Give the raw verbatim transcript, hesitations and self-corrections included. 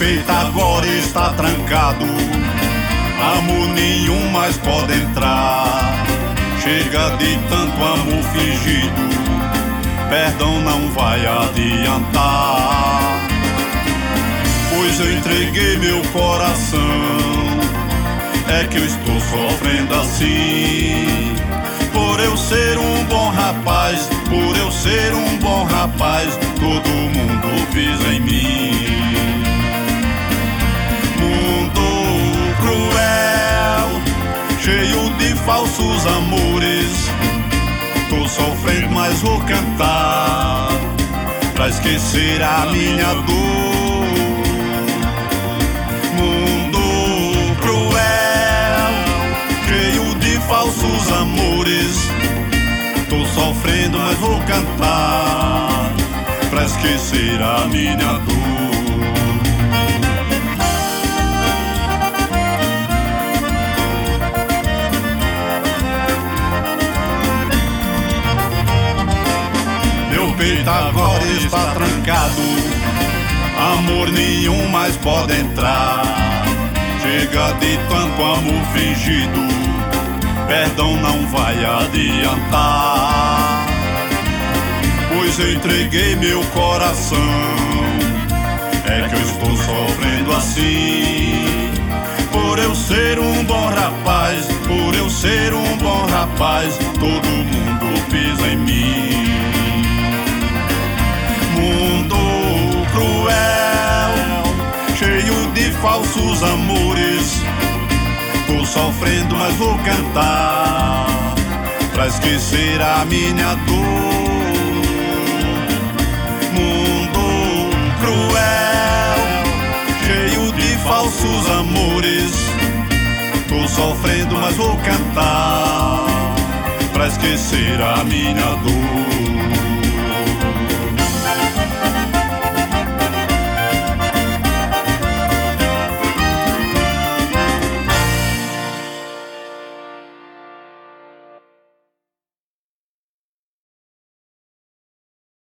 peito agora está trancado, amor nenhum mais pode entrar. Chega de tanto amor fingido, perdão não vai adiantar. Pois eu entreguei meu coração, é que eu estou sofrendo assim. Por eu ser um bom rapaz, por eu ser um bom rapaz, todo mundo pisa em mim. Mundo cruel, cheio de falsos amores, tô sofrendo, mas vou cantar pra esquecer a minha dor. Mundo cruel, cheio de falsos amores, tô sofrendo, mas vou cantar pra esquecer a minha dor. Meu peito agora está trancado, amor nenhum mais pode entrar. Chega de tanto amor fingido, perdão não vai adiantar. Pois eu entreguei meu coração, é que eu estou sofrendo assim. Por eu ser um bom rapaz, por eu ser um bom rapaz, todo mundo pisa em mim. Mundo cruel, cheio de falsos amores, tô sofrendo, mas vou cantar pra esquecer a minha dor. Mundo cruel, cheio de falsos amores, tô sofrendo, mas vou cantar pra esquecer a minha dor.